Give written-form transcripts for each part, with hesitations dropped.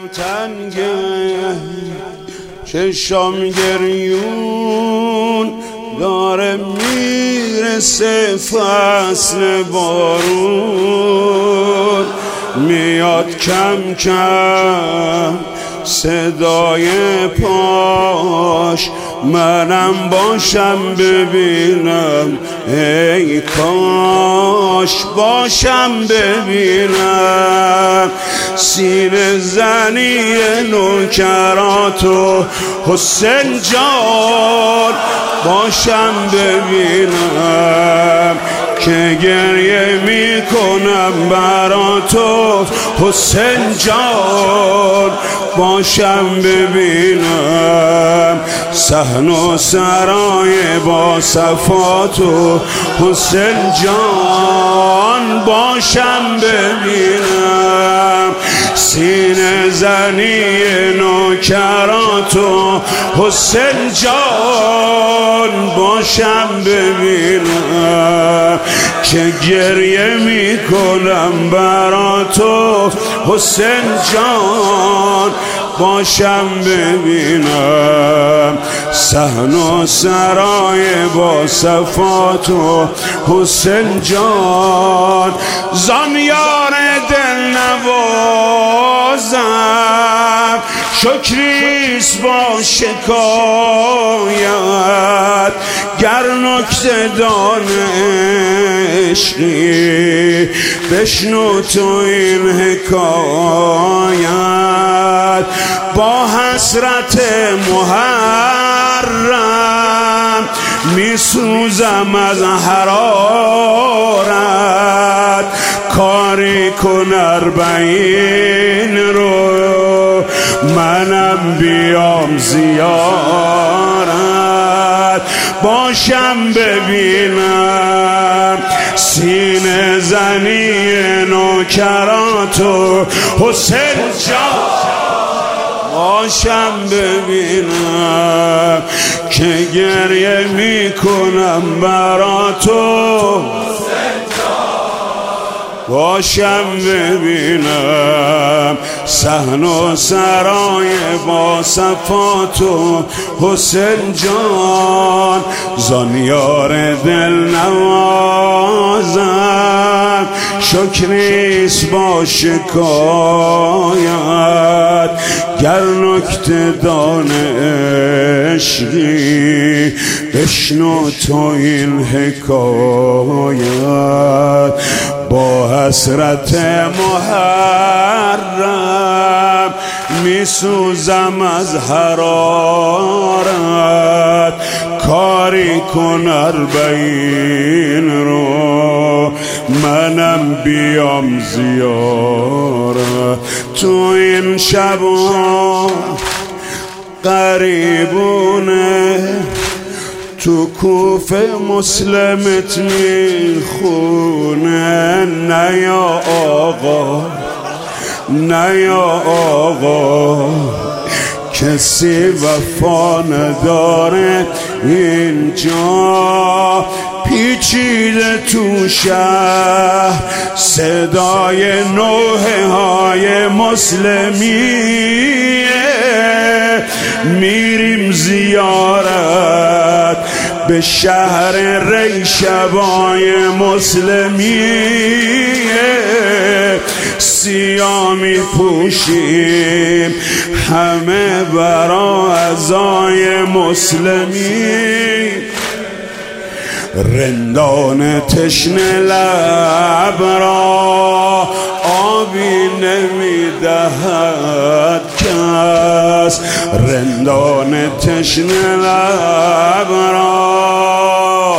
تنگه چشام گریون داره میرسه فصل بارون میاد کم کم صدای پاش منم باشم ببینم ای کاش باشم ببینم سینه زنی نوکراتو حسین جان باشم ببینم که گریه میکنم برا تو حسین جان باشم ببینم صحن و سرای با صفاتو حسین جان باشم ببینم سینه زنی نوکراتو حسین جان باشم ببینم که گریه میکنم برا تو حسین جان باشم ببینم صحن و سرای با صفاتو حسین جان زان یار دل نوازم شکریست با شکایت گر نکته دانشی بشنو تو این حکایت با حسرت محرم میسوزم از حرارت کاری کن 40 رو منم بیام زیارت باشم ببینم سینه زنی نوکراتو حسین جان باشم ببینم که گریه میکنم برا تو باشم ببینم صحن و سرای با صفاتو حسین جان زان یار دل نوازم شکریست با شکایت گر نکته دانشی بشنو تو این حکایت با حسرت محرم میسوزم از حرارت کاری کن 40 رو منم بیام زیارت تو این شبا قریبونه تو کوفه مسلمت میخونه نه یا آقا نه یا آقا کسی وفا نداره اینجا پیچیده تو شهر صدای نوحه های مسلمیه میریم زیارت به شهر ری شبای مسلمیه سیاه می پوشیم همه برا عزای مسلمی رندان تشنه لب را آبی نمیدهد کس رندان تشنه لب را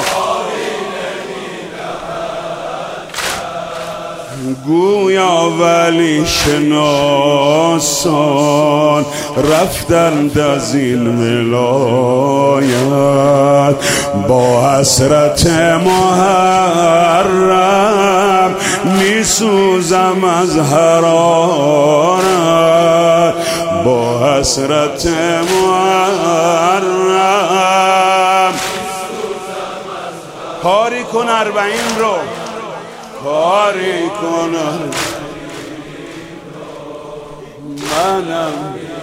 گویا ولی شناسان رفتند از این ولایت با حسرت محرم میسوزم از حرارت با حسرت محرم کاری کن 40 رو کاری کن منم